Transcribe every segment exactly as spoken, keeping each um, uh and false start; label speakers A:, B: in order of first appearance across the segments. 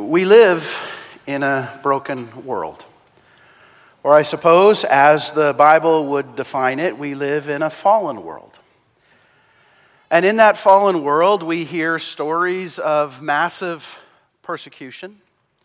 A: We live in a broken world. Or I suppose, as the Bible would define it, we live in a fallen world. And in that fallen world, we hear stories of massive persecution.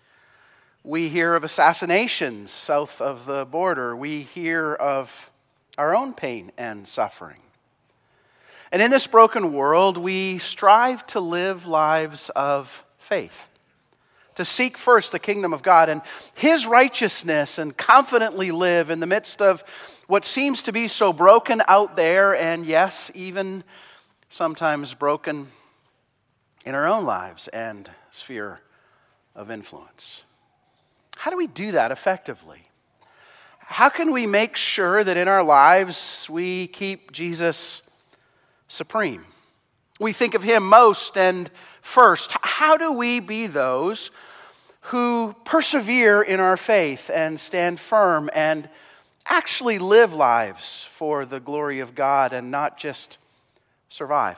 A: We hear of assassinations south of the border. We hear of our own pain and suffering. And in this broken world, we strive to live lives of faith, to seek first the kingdom of God and His righteousness and confidently live in the midst of what seems to be so broken out there, and yes, even sometimes broken in our own lives and sphere of influence. How do we do that effectively? How can we make sure that in our lives we keep Jesus supreme? We think of Him most and first. How do we be those who persevere in our faith and stand firm and actually live lives for the glory of God and not just survive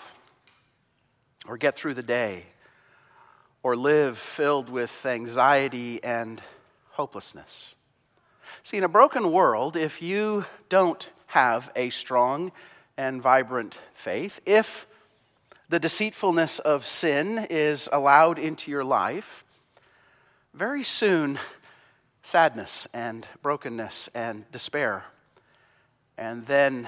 A: or get through the day or live filled with anxiety and hopelessness? See, in a broken world, if you don't have a strong and vibrant faith, if the deceitfulness of sin is allowed into your life, very soon sadness and brokenness and despair, and then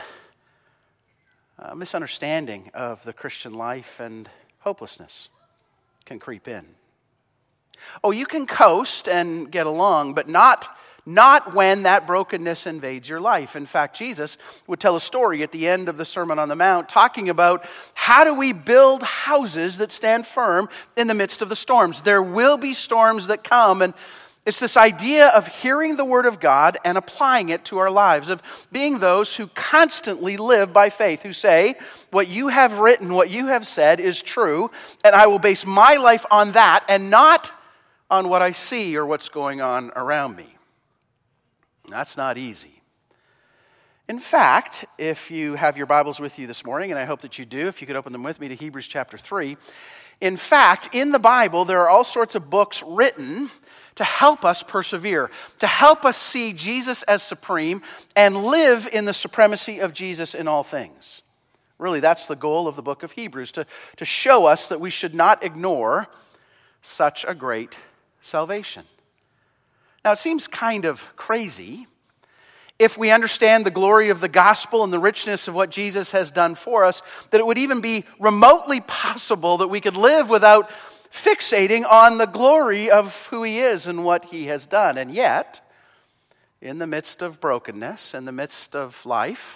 A: a misunderstanding of the Christian life and hopelessness can creep in. Oh, you can coast and get along, but not Not when that brokenness invades your life. In fact, Jesus would tell a story at the end of the Sermon on the Mount talking about how do we build houses that stand firm in the midst of the storms. There will be storms that come, and it's this idea of hearing the Word of God and applying it to our lives, of being those who constantly live by faith, who say, what you have written, what you have said is true, and I will base my life on that and not on what I see or what's going on around me. That's not easy. In fact, if you have your Bibles with you this morning, and I hope that you do, if you could open them with me to Hebrews chapter three. In fact, in the Bible, there are all sorts of books written to help us persevere, to help us see Jesus as supreme and live in the supremacy of Jesus in all things. Really, that's the goal of the book of Hebrews, to, to show us that we should not ignore such a great salvation. Now, it seems kind of crazy if we understand the glory of the gospel and the richness of what Jesus has done for us, that it would even be remotely possible that we could live without fixating on the glory of who He is and what He has done. And yet, in the midst of brokenness, in the midst of life,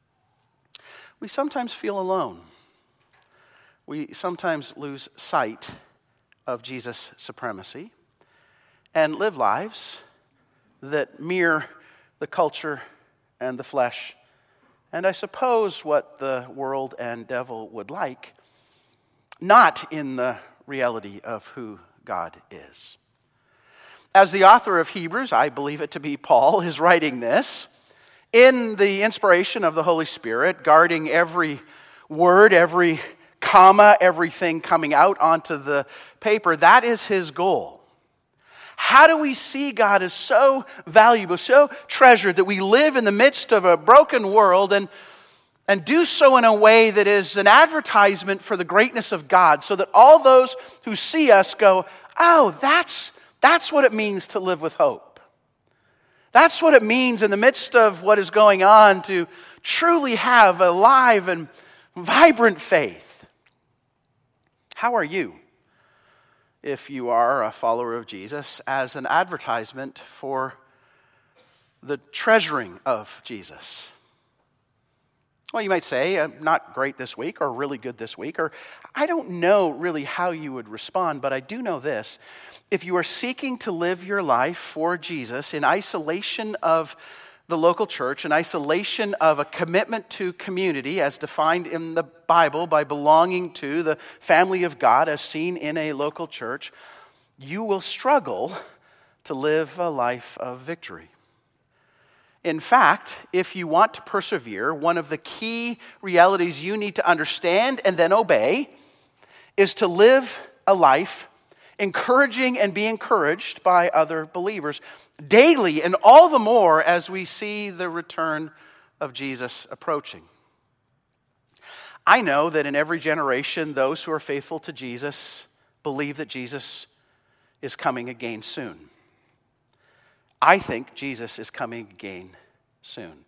A: we sometimes feel alone. We sometimes lose sight of Jesus' supremacy and live lives that mirror the culture and the flesh, and I suppose what the world and devil would like, not in the reality of who God is. As the author of Hebrews, I believe it to be Paul, is writing this, in the inspiration of the Holy Spirit, guarding every word, every comma, everything coming out onto the paper, that is his goal. How do we see God as so valuable, so treasured, that we live in the midst of a broken world and, and do so in a way that is an advertisement for the greatness of God, so that all those who see us go, oh, that's, that's what it means to live with hope. That's what it means in the midst of what is going on to truly have a live and vibrant faith. How are you, if you are a follower of Jesus, as an advertisement for the treasuring of Jesus? Well, you might say, I'm not great this week, or really good this week, or I don't know really how you would respond, but I do know this. If you are seeking to live your life for Jesus in isolation of the local church, in isolation of a commitment to community as defined in the Bible by belonging to the family of God as seen in a local church, you will struggle to live a life of victory. In fact, if you want to persevere, one of the key realities you need to understand and then obey is to live a life encouraging and be encouraged by other believers daily, and all the more as we see the return of Jesus approaching. I know that in every generation, those who are faithful to Jesus believe that Jesus is coming again soon. I think Jesus is coming again soon.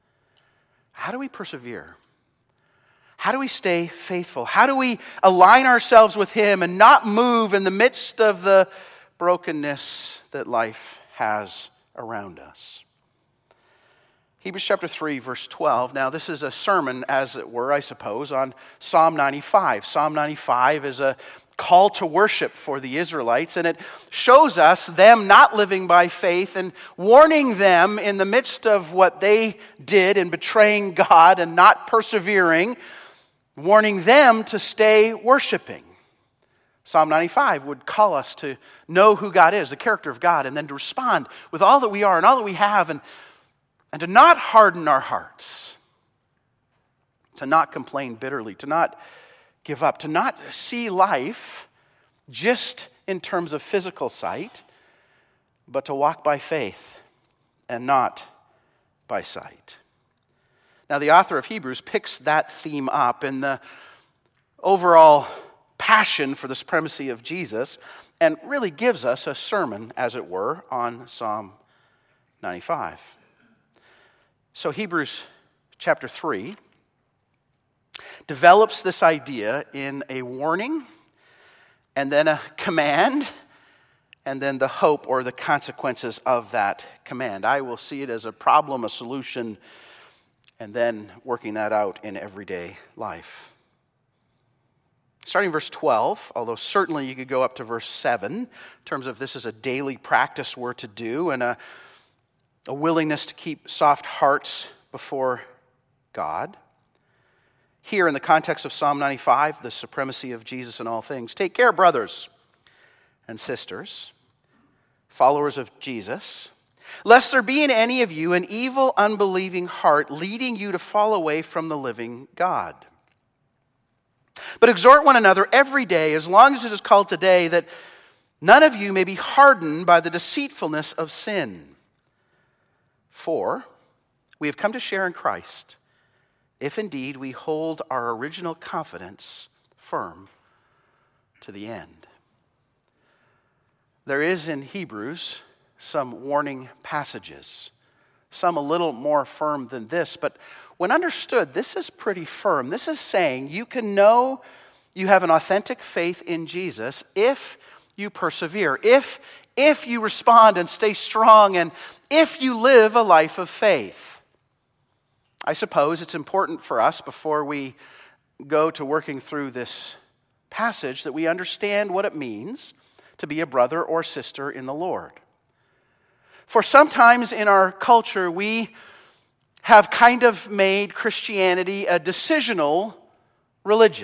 A: How do we persevere? How do we stay faithful? How do we align ourselves with Him and not move in the midst of the brokenness that life has around us? Hebrews chapter three, verse twelve. Now, this is a sermon, as it were, I suppose, on Psalm ninety-five. Psalm ninety-five is a call to worship for the Israelites, and it shows us them not living by faith and warning them in the midst of what they did in betraying God and not persevering, warning them to stay worshiping. Psalm ninety-five would call us to know who God is, the character of God, and then to respond with all that we are and all that we have, and, and to not harden our hearts, to not complain bitterly, to not give up, to not see life just in terms of physical sight, but to walk by faith and not by sight. Now, the author of Hebrews picks that theme up in the overall passion for the supremacy of Jesus and really gives us a sermon, as it were, on Psalm ninety-five. So Hebrews chapter three develops this idea in a warning, and then a command, and then the hope or the consequences of that command. I will see it as a problem, a solution, and then working that out in everyday life. Starting verse twelve, although certainly you could go up to verse seven, in terms of this is a daily practice we're to do, and a, a willingness to keep soft hearts before God. Here in the context of Psalm ninety-five, the supremacy of Jesus in all things. Take care, brothers and sisters, followers of Jesus, lest there be in any of you an evil, unbelieving heart leading you to fall away from the living God. But exhort one another every day, as long as it is called today, that none of you may be hardened by the deceitfulness of sin. For we have come to share in Christ, if indeed we hold our original confidence firm to the end. There is in Hebrews some warning passages, some a little more firm than this, but when understood, this is pretty firm. This is saying you can know you have an authentic faith in Jesus if you persevere, if, if you respond and stay strong, and if you live a life of faith. I suppose it's important for us, before we go to working through this passage, that we understand what it means to be a brother or sister in the Lord. For sometimes in our culture, we have kind of made Christianity a decisional religion.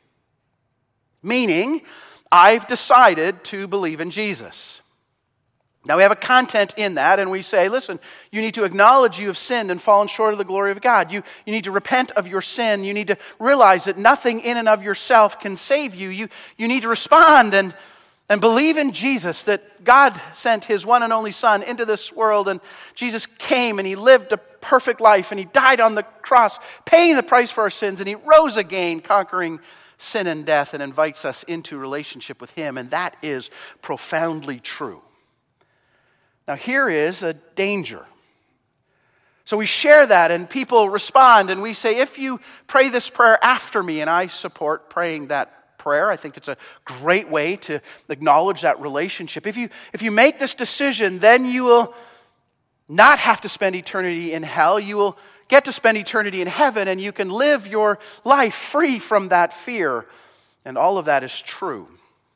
A: Meaning, I've decided to believe in Jesus. Now we have a content in that, and we say, listen, you need to acknowledge you have sinned and fallen short of the glory of God. You, you need to repent of your sin. You need to realize that nothing in and of yourself can save you. You, you need to respond and And believe in Jesus, that God sent His one and only Son into this world, and Jesus came and He lived a perfect life, and He died on the cross, paying the price for our sins, and He rose again, conquering sin and death, and invites us into relationship with Him, and that is profoundly true. Now here is a danger. So we share that, and people respond, and we say, if you pray this prayer after me, and I support praying that prayer. I think it's a great way to acknowledge that relationship. If you, if you make this decision, then you will not have to spend eternity in hell. You will get to spend eternity in heaven, and you can live your life free from that fear. And all of that is true.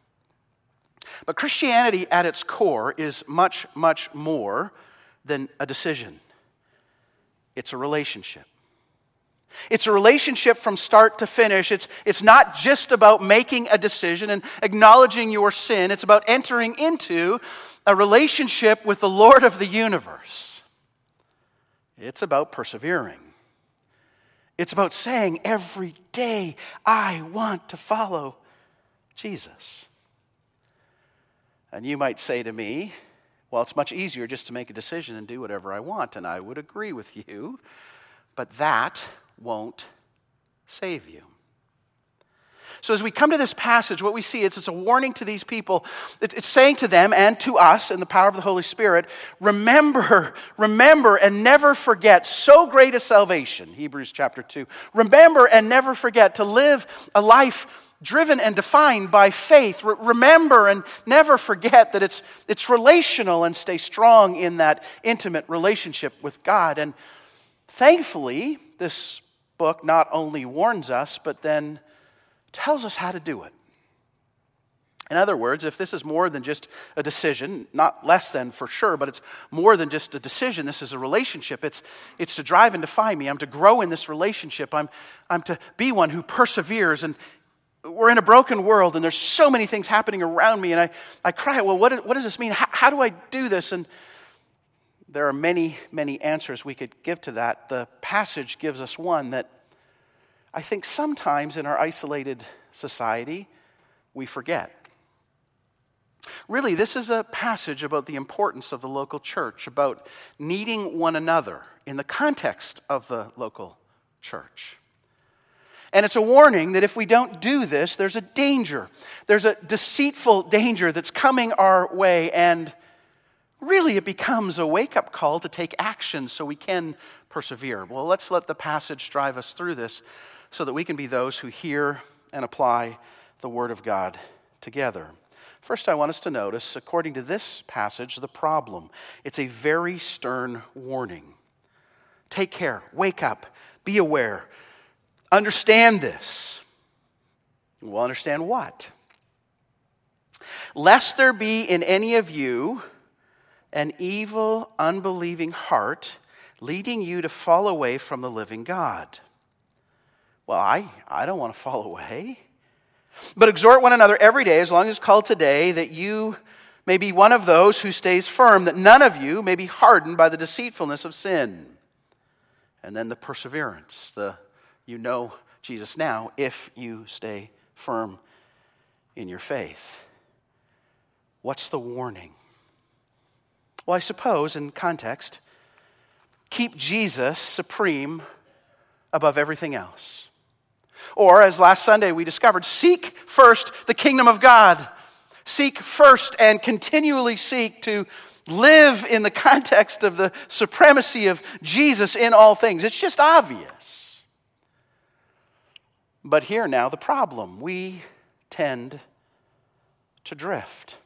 A: But Christianity at its core is much, much more than a decision. It's a relationship. It's a relationship from start to finish. It's, it's not just about making a decision and acknowledging your sin. It's about entering into a relationship with the Lord of the universe. It's about persevering. It's about saying every day, I want to follow Jesus. And you might say to me, well, it's much easier just to make a decision and do whatever I want, and I would agree with you, but that won't save you. So as we come to this passage, what we see is it's a warning to these people. It's saying to them and to us in the power of the Holy Spirit, remember, remember and never forget so great a salvation, Hebrews chapter two. Remember and never forget to live a life driven and defined by faith. Re- remember and never forget that it's, it's relational, and stay strong in that intimate relationship with God. And thankfully, this book not only warns us, but then tells us how to do it. In other words, if this is more than just a decision, not less than for sure, but it's more than just a decision, this is a relationship. It's, it's to drive and define me. I'm to grow in this relationship. I'm, I'm to be one who perseveres. And we're in a broken world, and there's so many things happening around me, and I, I cry, well, what, what does this mean? How, how do I do this? And there are many, many answers we could give to that. The passage gives us one that I think sometimes in our isolated society, we forget. Really, this is a passage about the importance of the local church, about needing one another in the context of the local church. And it's a warning that if we don't do this, there's a danger. There's a deceitful danger that's coming our way, and really it becomes a wake-up call to take action so we can persevere. Well, let's let the passage drive us through this so that we can be those who hear and apply the Word of God together. First, I want us to notice, according to this passage, the problem. It's a very stern warning. Take care, wake up, be aware. Understand this. We'll understand what? Lest there be in any of you an evil, unbelieving heart, leading you to fall away from the living God. Well, I, I don't want to fall away. But exhort one another every day, as long as it's called today, that you may be one of those who stays firm, that none of you may be hardened by the deceitfulness of sin. And then the perseverance, the you know Jesus now if you stay firm in your faith. What's the warning? Well, I suppose in context, keep Jesus supreme above everything else. Or, as last Sunday we discovered, seek first the kingdom of God. Seek first and continually seek to live in the context of the supremacy of Jesus in all things. It's just obvious. But here now the problem. We tend to drift.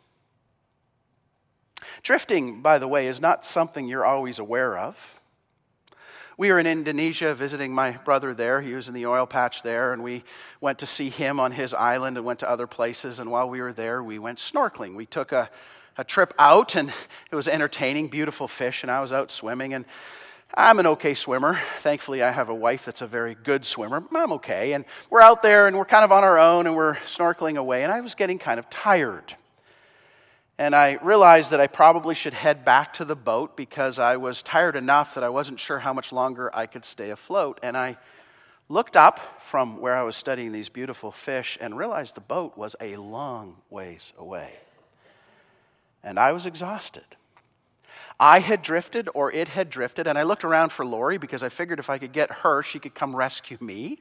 A: Drifting, by the way, is not something you're always aware of. We were in Indonesia visiting my brother there. He was in the oil patch there, and we went to see him on his island and went to other places. And while we were there, we went snorkeling. We took a, a trip out, and it was entertaining, beautiful fish, and I was out swimming. And I'm an okay swimmer. Thankfully, I have a wife that's a very good swimmer. I'm okay. And we're out there, and we're kind of on our own, and we're snorkeling away. And I was getting kind of tired. And I realized that I probably should head back to the boat because I was tired enough that I wasn't sure how much longer I could stay afloat. And I looked up from where I was studying these beautiful fish and realized the boat was a long ways away. And I was exhausted. I had drifted, or it had drifted, and I looked around for Lori because I figured if I could get her, she could come rescue me.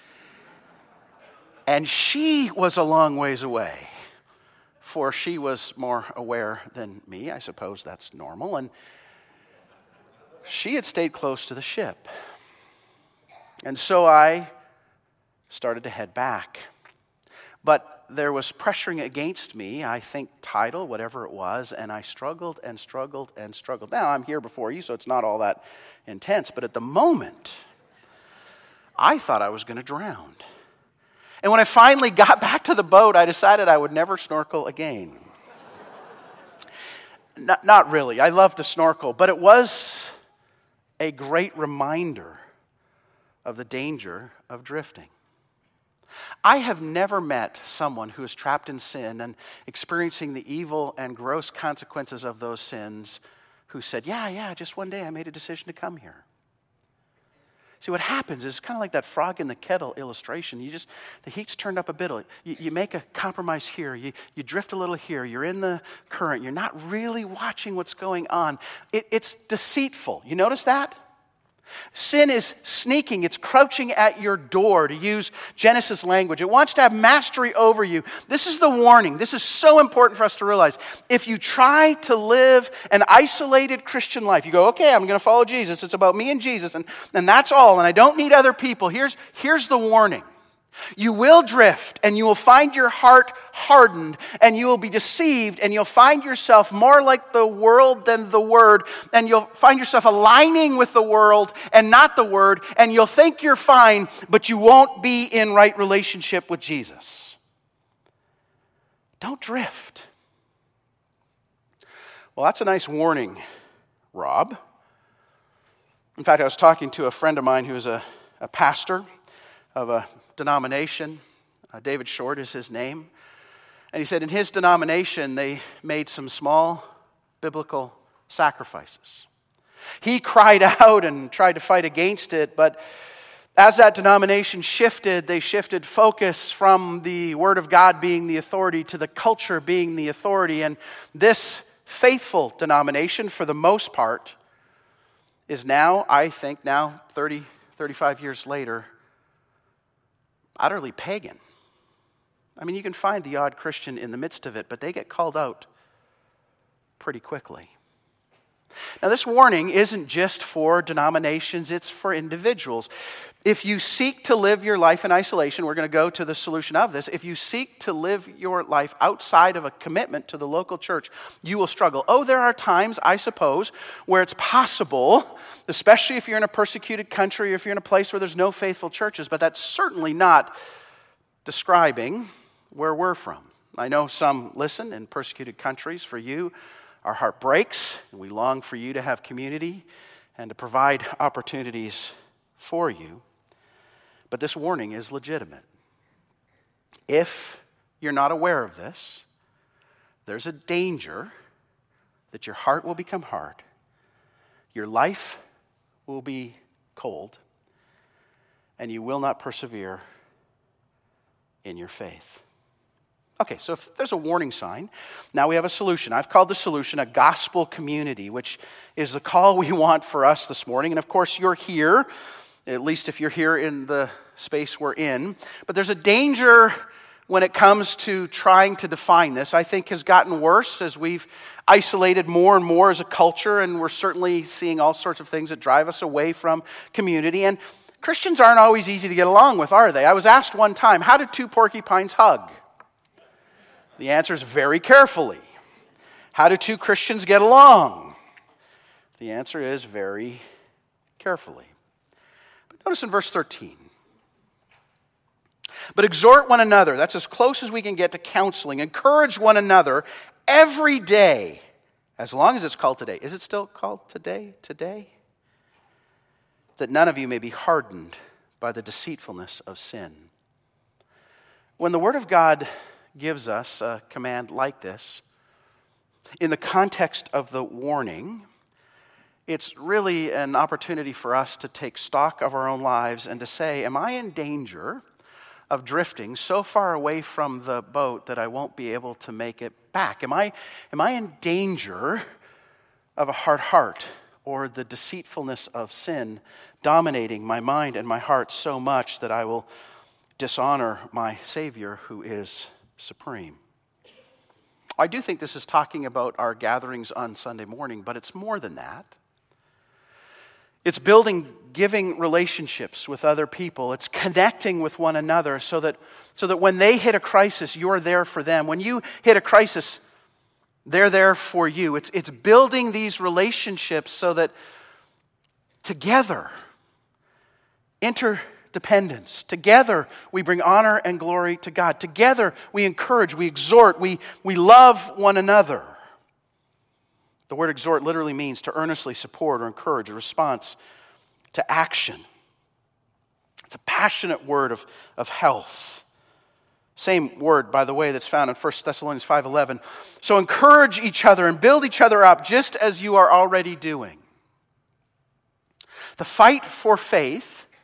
A: And she was a long ways away, for she was more aware than me. I suppose that's normal. And she had stayed close to the ship. And so I started to head back. But there was pressuring against me, I think tidal, whatever it was, and I struggled and struggled and struggled. Now, I'm here before you, so it's not all that intense. But at the moment, I thought I was going to drown. And when I finally got back to the boat, I decided I would never snorkel again. not, not really. I love to snorkel, but it was a great reminder of the danger of drifting. I have never met someone who is trapped in sin and experiencing the evil and gross consequences of those sins who said, yeah, yeah, just one day I made a decision to come here. See, what happens is kind of like that frog in the kettle illustration. You just, the heat's turned up a bit. You, you make a compromise here. You, you drift a little here. You're in the current. You're not really watching what's going on. It, it's deceitful. You notice that? Sin is sneaking. It's crouching at your door, to use Genesis language. It wants to have mastery over you. This is the warning. This is so important for us to realize. If you try to live an isolated Christian life, you go, okay, I'm going to follow Jesus. It's about me and Jesus, and, and that's all, and I don't need other people. Here's, here's the warning. You will drift, and you will find your heart hardened, and you will be deceived, and you'll find yourself more like the world than the Word, and you'll find yourself aligning with the world and not the Word, and you'll think you're fine, but you won't be in right relationship with Jesus. Don't drift. Well, that's a nice warning, Rob. In fact, I was talking to a friend of mine who is a, a pastor of a denomination. Uh, David Short is his name. And he said in his denomination, they made some small biblical sacrifices. He cried out and tried to fight against it, but as that denomination shifted, they shifted focus from the Word of God being the authority to the culture being the authority. And this faithful denomination, for the most part, is now, I think now, thirty, thirty-five years later, utterly pagan. I mean, you can find the odd Christian in the midst of it, but they get called out pretty quickly. Now, this warning isn't just for denominations, it's for individuals. If you seek to live your life in isolation, we're going to go to the solution of this. If you seek to live your life outside of a commitment to the local church, you will struggle. Oh, there are times, I suppose, where it's possible, especially if you're in a persecuted country, or if you're in a place where there's no faithful churches, but that's certainly not describing where we're from. I know some listen in persecuted countries. For you, our heart breaks, and we long for you to have community and to provide opportunities for you. But this warning is legitimate. If you're not aware of this, there's a danger that your heart will become hard, your life will be cold, and you will not persevere in your faith. Okay, so if there's a warning sign, now we have a solution. I've called the solution a gospel community, which is the call we want for us this morning. And of course, you're here, at least if you're here in the space we're in. But there's a danger when it comes to trying to define this. I think has gotten worse as we've isolated more and more as a culture, and we're certainly seeing all sorts of things that drive us away from community. And Christians aren't always easy to get along with, are they? I was asked one time, how do two porcupines hug? The answer is very carefully. How do two Christians get along? The answer is very carefully. But notice in verse thirteen. But exhort one another, that's as close as we can get to counseling. Encourage one another every day, as long as it's called today. Is it still called today? Today? That none of you may be hardened by the deceitfulness of sin. When the Word of God gives us a command like this, in the context of the warning, it's really an opportunity for us to take stock of our own lives and to say, am I in danger of drifting so far away from the boat that I won't be able to make it back? Am I, am I in danger of a hard heart or the deceitfulness of sin dominating my mind and my heart so much that I will dishonor my Savior who is supreme? I do think this is talking about our gatherings on Sunday morning, but it's more than that. It's building giving relationships with other people. It's connecting with one another so that, so that when they hit a crisis, you're there for them. When you hit a crisis, they're there for you. It's, it's building these relationships so that together, interdependence, together we bring honor and glory to God. Together we encourage, we exhort, we, we love one another. The word exhort literally means to earnestly support or encourage a response to action. It's a passionate word of, of health. Same word, by the way, that's found in First Thessalonians five eleven. So encourage each other and build each other up just as you are already doing. The fight for faith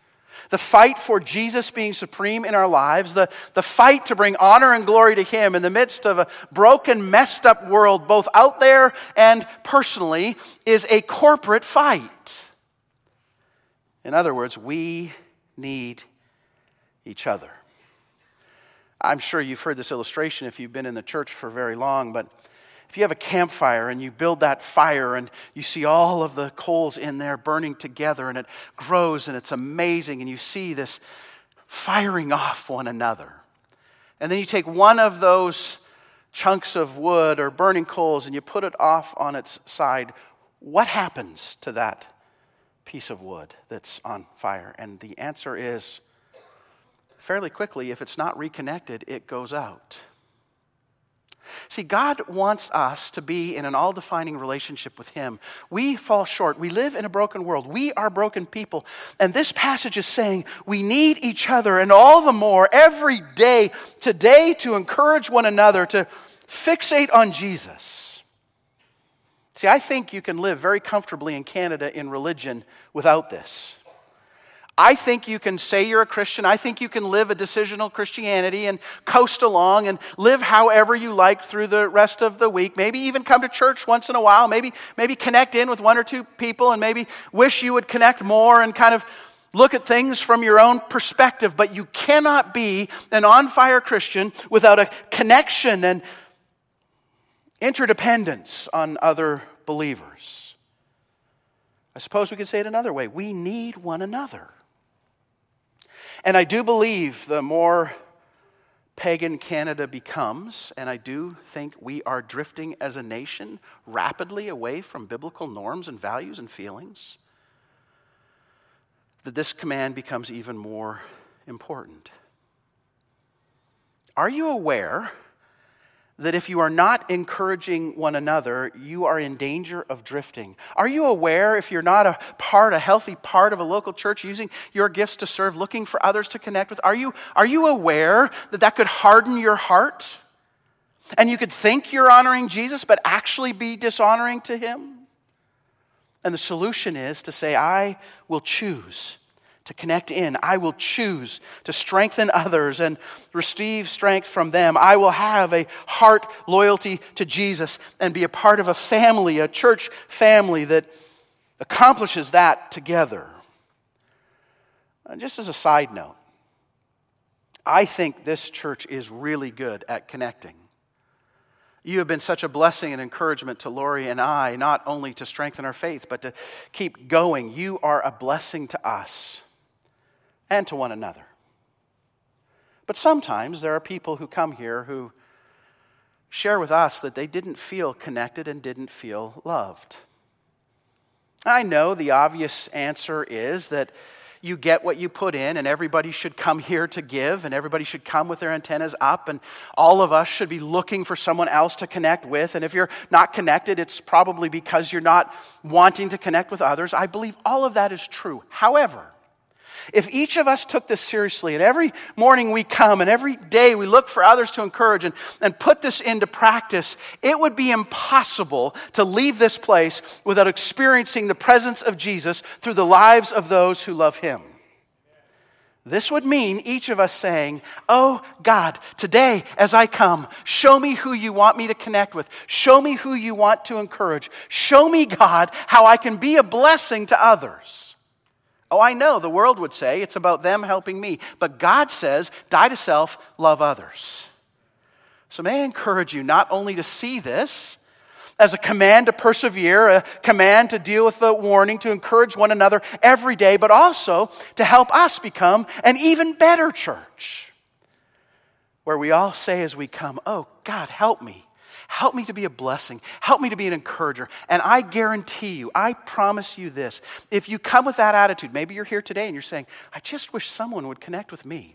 A: The fight for Jesus being supreme in our lives, the, the fight to bring honor and glory to Him in the midst of a broken, messed up world, both out there and personally, is a corporate fight. In other words, we need each other. I'm sure you've heard this illustration if you've been in the church for very long, but if you have a campfire and you build that fire and you see all of the coals in there burning together and it grows and it's amazing and you see this firing off one another. And then you take one of those chunks of wood or burning coals and you put it off on its side. What happens to that piece of wood that's on fire? And the answer is, fairly quickly, if it's not reconnected, it goes out. See, God wants us to be in an all-defining relationship with Him. We fall short. We live in a broken world. We are broken people. And this passage is saying we need each other, and all the more every day today to encourage one another to fixate on Jesus. See, I think you can live very comfortably in Canada in religion without this. I think you can say you're a Christian. I think you can live a decisional Christianity and coast along and live however you like through the rest of the week. Maybe even come to church once in a while. Maybe, maybe connect in with one or two people and maybe wish you would connect more and kind of look at things from your own perspective. But you cannot be an on-fire Christian without a connection and interdependence on other believers. I suppose we could say it another way. We need one another. And I do believe the more pagan Canada becomes, and I do think we are drifting as a nation rapidly away from biblical norms and values and feelings, that this command becomes even more important. Are you aware that if you are not encouraging one another, you are in danger of drifting? Are you aware if you're not a part, a healthy part of a local church, using your gifts to serve, looking for others to connect with, are you, are you aware that that could harden your heart? And you could think you're honoring Jesus, but actually be dishonoring to Him? And the solution is to say, I will choose to connect in. I will choose to strengthen others and receive strength from them. I will have a heart loyalty to Jesus and be a part of a family, a church family that accomplishes that together. And just as a side note, I think this church is really good at connecting. You have been such a blessing and encouragement to Lori and I, not only to strengthen our faith, but to keep going. You are a blessing to us and to one another. But sometimes there are people who come here who share with us that they didn't feel connected and didn't feel loved. I know the obvious answer is that you get what you put in, and everybody should come here to give, and everybody should come with their antennas up, and all of us should be looking for someone else to connect with. And if you're not connected, it's probably because you're not wanting to connect with others. I believe all of that is true. However, if each of us took this seriously, and every morning we come, and every day we look for others to encourage and, and put this into practice, it would be impossible to leave this place without experiencing the presence of Jesus through the lives of those who love Him. This would mean each of us saying, oh God, today as I come, show me who you want me to connect with. Show me who you want to encourage. Show me, God, how I can be a blessing to others. Oh, I know the world would say it's about them helping me. But God says, die to self, love others. So may I encourage you not only to see this as a command to persevere, a command to deal with the warning, to encourage one another every day, but also to help us become an even better church, where we all say as we come, oh, God, help me. Help me to be a blessing. Help me to be an encourager. And I guarantee you, I promise you this, if you come with that attitude, maybe you're here today and you're saying, I just wish someone would connect with me.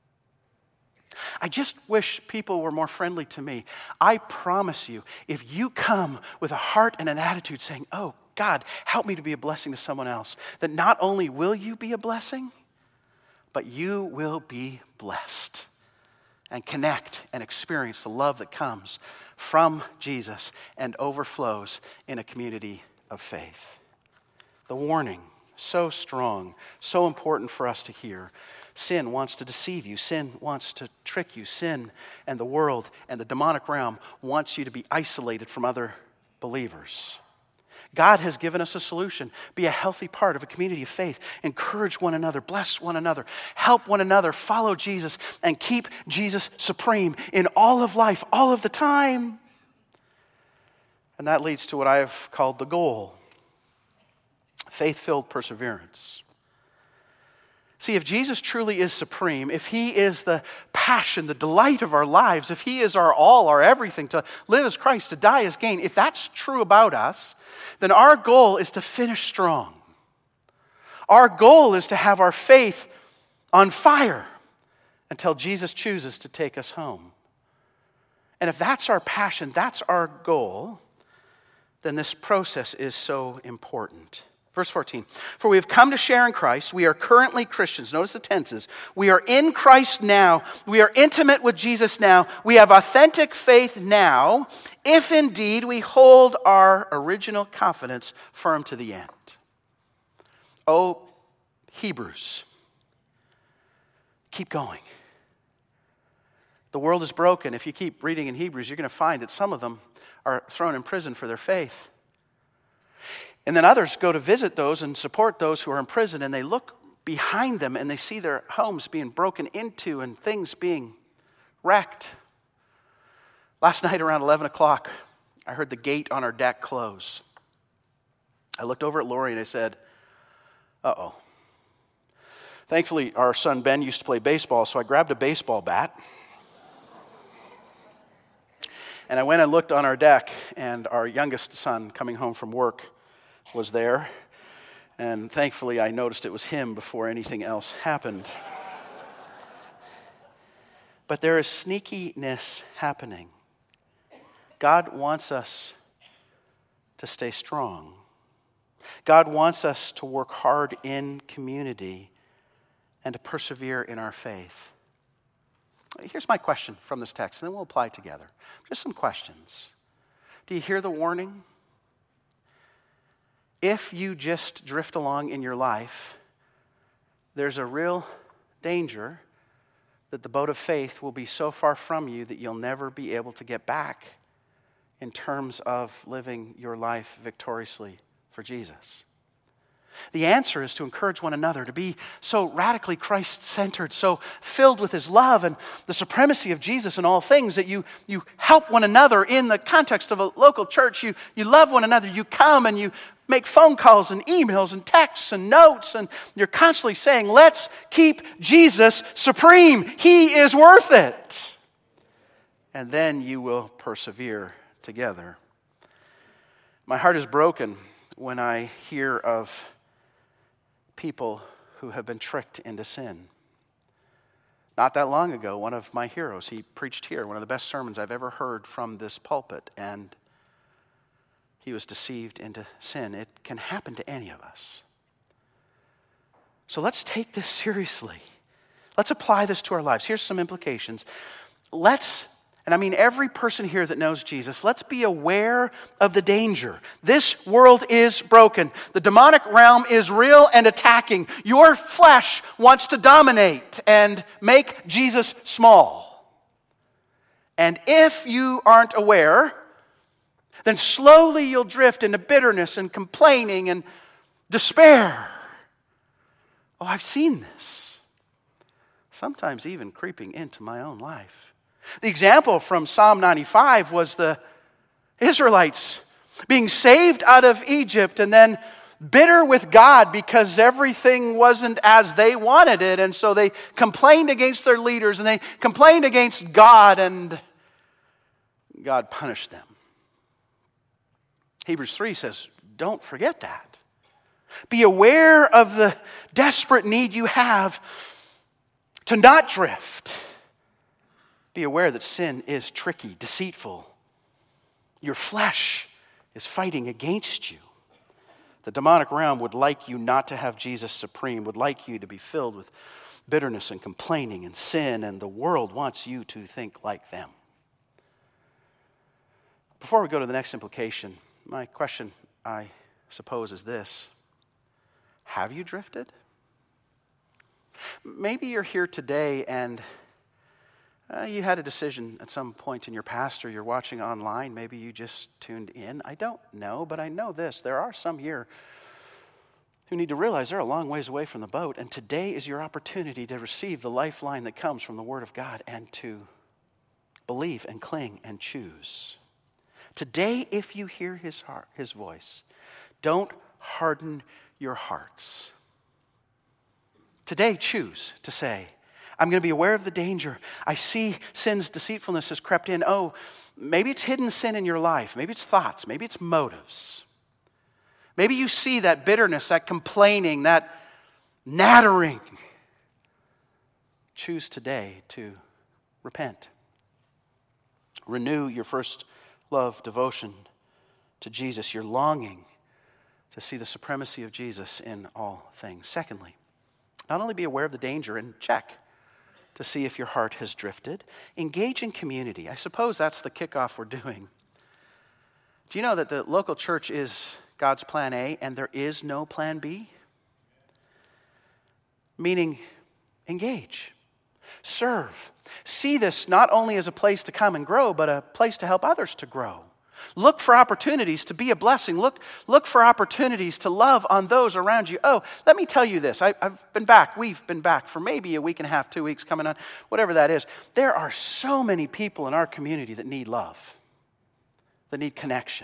A: I just wish people were more friendly to me. I promise you, if you come with a heart and an attitude saying, oh, God, help me to be a blessing to someone else, that not only will you be a blessing, but you will be blessed and connect and experience the love that comes from Jesus and overflows in a community of faith. The warning so strong, so important for us to hear. Sin wants to deceive you. Sin wants to trick you. Sin and the world and the demonic realm wants you to be isolated from other believers. God has given us a solution. Be a healthy part of a community of faith. Encourage one another. Bless one another. Help one another. Follow Jesus and keep Jesus supreme in all of life, all of the time. And that leads to what I have called the goal. Faith-filled perseverance. See, if Jesus truly is supreme, if he is the passion, the delight of our lives, if he is our all, our everything, to live as Christ, to die as gain, if that's true about us, then our goal is to finish strong. Our goal is to have our faith on fire until Jesus chooses to take us home. And if that's our passion, that's our goal, then this process is so important. Verse fourteen, for we have come to share in Christ. We are currently Christians. Notice the tenses. We are in Christ now. We are intimate with Jesus now. We have authentic faith now, if indeed we hold our original confidence firm to the end. Oh, Hebrews, keep going. The world is broken. If you keep reading in Hebrews, you're going to find that some of them are thrown in prison for their faith. And then others go to visit those and support those who are in prison, and they look behind them and they see their homes being broken into and things being wrecked. Last night around eleven o'clock, I heard the gate on our deck close. I looked over at Lori and I said, uh-oh. Thankfully, our son Ben used to play baseball, so I grabbed a baseball bat. And I went and looked on our deck, and our youngest son coming home from work was there, and thankfully I noticed it was him before anything else happened. But there is sneakiness happening. God wants us to stay strong. God wants us to work hard in community and to persevere in our faith. Here's my question from this text, and then we'll apply together. Just some questions. Do you hear the warning? If you just drift along in your life, there's a real danger that the boat of faith will be so far from you that you'll never be able to get back in terms of living your life victoriously for Jesus. The answer is to encourage one another, to be so radically Christ-centered, so filled with his love and the supremacy of Jesus in all things that you, you help one another in the context of a local church. You, you love one another. You come and you make phone calls and emails and texts and notes, and you're constantly saying, let's keep Jesus supreme. He is worth it. And then you will persevere together. My heart is broken when I hear of people who have been tricked into sin. Not that long ago, one of my heroes, he preached here, one of the best sermons I've ever heard from this pulpit, and he was deceived into sin. It can happen to any of us. So let's take this seriously. Let's apply this to our lives. Here's some implications. Let's, and I mean every person here that knows Jesus, let's be aware of the danger. This world is broken. The demonic realm is real and attacking. Your flesh wants to dominate and make Jesus small. And if you aren't aware, then slowly you'll drift into bitterness and complaining and despair. Oh, I've seen this. Sometimes even creeping into my own life. The example from Psalm ninety-five was the Israelites being saved out of Egypt and then bitter with God because everything wasn't as they wanted it. And so they complained against their leaders and they complained against God, and God punished them. Hebrews three says, don't forget that. Be aware of the desperate need you have to not drift. Be aware that sin is tricky, deceitful. Your flesh is fighting against you. The demonic realm would like you not to have Jesus supreme, would like you to be filled with bitterness and complaining and sin, and the world wants you to think like them. Before we go to the next implication, my question, I suppose, is this. Have you drifted? Maybe you're here today and uh, you had a decision at some point in your past, or you're watching online. Maybe you just tuned in. I don't know, but I know this. There are some here who need to realize they're a long ways away from the boat, and today is your opportunity to receive the lifeline that comes from the Word of God and to believe and cling and choose. Today, if you hear his heart, his voice, don't harden your hearts. Today, choose to say, I'm going to be aware of the danger. I see sin's deceitfulness has crept in. Oh, maybe it's hidden sin in your life. Maybe it's thoughts. Maybe it's motives. Maybe you see that bitterness, that complaining, that nattering. Choose today to repent. Renew your first love devotion to Jesus, your longing to see the supremacy of Jesus in all things. Secondly, not only be aware of the danger and check to see if your heart has drifted, engage in community. I suppose that's the kickoff we're doing. Do you know that the local church is God's plan A and there is no plan B? Meaning, engage, serve. See this not only as a place to come and grow, but a place to help others to grow. Look for opportunities to be a blessing. Look, look for opportunities to love on those around you. Oh, let me tell you this. I, I've been back. We've been back for maybe a week and a half, two weeks coming on, whatever that is. There are so many people in our community that need love, that need connection.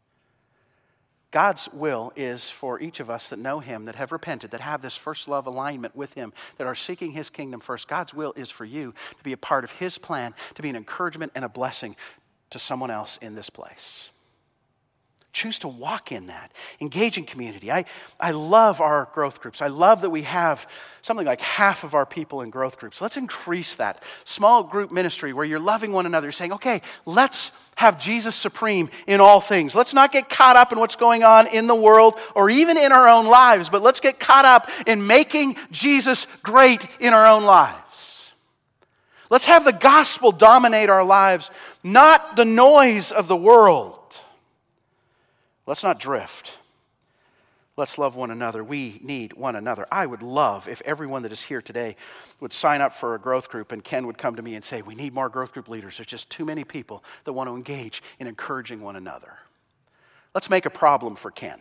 A: God's will is for each of us that know Him, that have repented, that have this first love alignment with Him, that are seeking His kingdom first. God's will is for you to be a part of His plan, to be an encouragement and a blessing to someone else in this place. Choose to walk in that. Engage in community. I, I love our growth groups. I love that we have something like half of our people in growth groups. Let's increase that. Small group ministry where you're loving one another, saying, okay, let's have Jesus supreme in all things. Let's not get caught up in what's going on in the world or even in our own lives, but let's get caught up in making Jesus great in our own lives. Let's have the gospel dominate our lives, not the noise of the world. Let's not drift. Let's love one another. We need one another. I would love if everyone that is here today would sign up for a growth group and Ken would come to me and say, we need more growth group leaders. There's just too many people that want to engage in encouraging one another. Let's make a problem for Ken.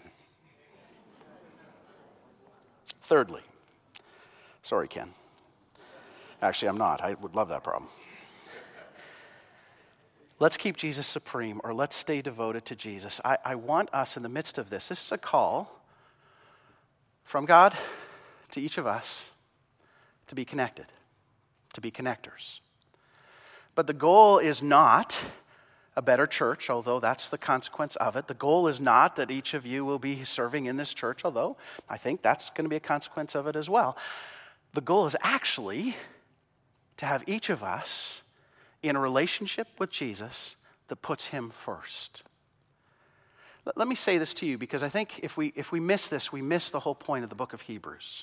A: Thirdly, sorry, Ken. Actually, I'm not. I would love that problem. Let's keep Jesus supreme, or let's stay devoted to Jesus. I, I want us in the midst of this. This is a call from God to each of us to be connected, to be connectors. But the goal is not a better church, although that's the consequence of it. The goal is not that each of you will be serving in this church, although I think that's going to be a consequence of it as well. The goal is actually to have each of us in a relationship with Jesus that puts Him first. Let, let me say this to you, because I think if we if we miss this, we miss the whole point of the book of Hebrews.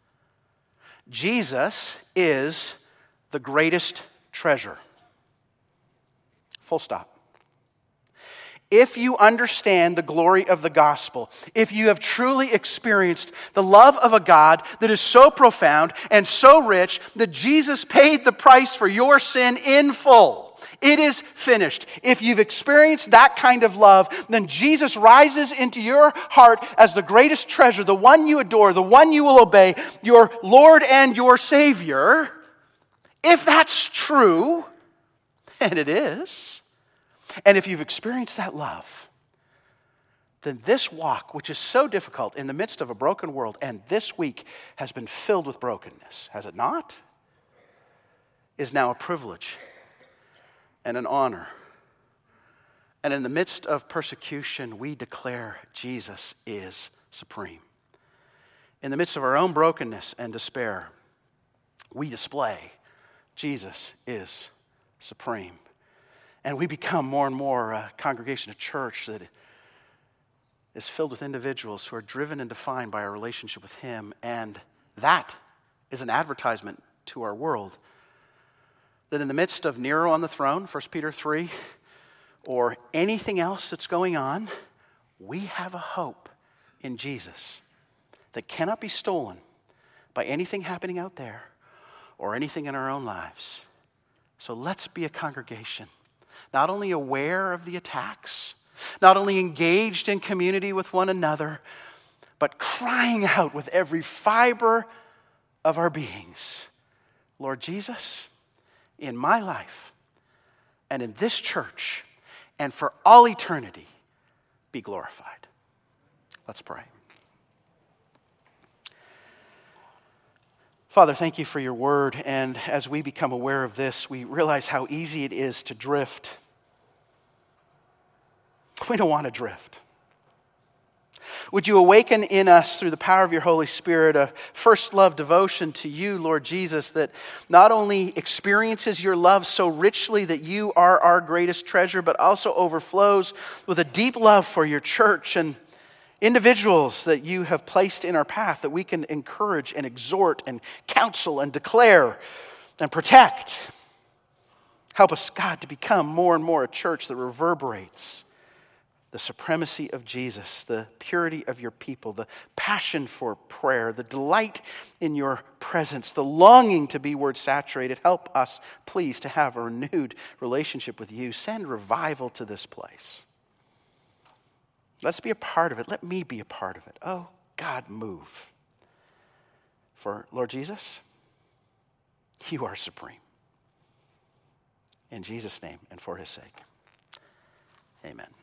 A: Jesus is the greatest treasure. Full stop. If you understand the glory of the gospel, if you have truly experienced the love of a God that is so profound and so rich that Jesus paid the price for your sin in full, it is finished. If you've experienced that kind of love, then Jesus rises into your heart as the greatest treasure, the one you adore, the one you will obey, your Lord and your Savior. If that's true, and it is, and if you've experienced that love, then this walk, which is so difficult in the midst of a broken world, and this week has been filled with brokenness, has it not? Is now a privilege and an honor. And in the midst of persecution, we declare Jesus is supreme. In the midst of our own brokenness and despair, we display Jesus is supreme. And we become more and more a congregation, a church that is filled with individuals who are driven and defined by our relationship with Him. And that is an advertisement to our world that in the midst of Nero on the throne, First Peter three, or anything else that's going on, we have a hope in Jesus. that cannot be stolen by anything happening out there or anything in our own lives. So let's be a congregation, not only aware of the attacks, not only engaged in community with one another, but crying out with every fiber of our beings, Lord Jesus, in my life and in this church and for all eternity, be glorified. Let's pray. Father, thank you for your word, and as we become aware of this, we realize how easy it is to drift. We don't want to drift. Would you awaken in us through the power of your Holy Spirit a first love devotion to you, Lord Jesus, that not only experiences your love so richly that you are our greatest treasure, but also overflows with a deep love for your church and individuals that you have placed in our path that we can encourage and exhort and counsel and declare and protect. Help us, God, to become more and more a church that reverberates the supremacy of Jesus, the purity of your people, the passion for prayer, the delight in your presence, the longing to be word saturated. Help us, please, to have a renewed relationship with you. Send revival to this place. Let's be a part of it. Let me be a part of it. Oh, God, move. For Lord Jesus, you are supreme. In Jesus' name and for his sake, amen.